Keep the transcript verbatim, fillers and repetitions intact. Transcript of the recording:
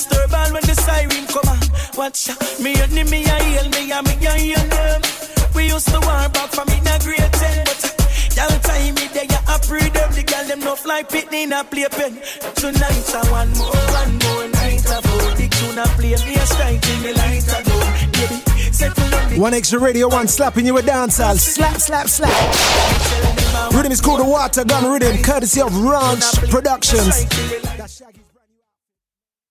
disturb all when the siren come on. Watch out, me enemy I heal me and me I heal them. We used to war back from in a grade ten, but y'all time me there, I pray them. The girl them no fly pitney in a playpen. Tonight I want more, one more night of all. The tune I play, me a strike in the light of all. Baby, settle on the One Extra Radio One slapping you with dancehall. Slap, slap, slap. Rhythm is called the Water Gun Rhythm, courtesy of Ranch Productions.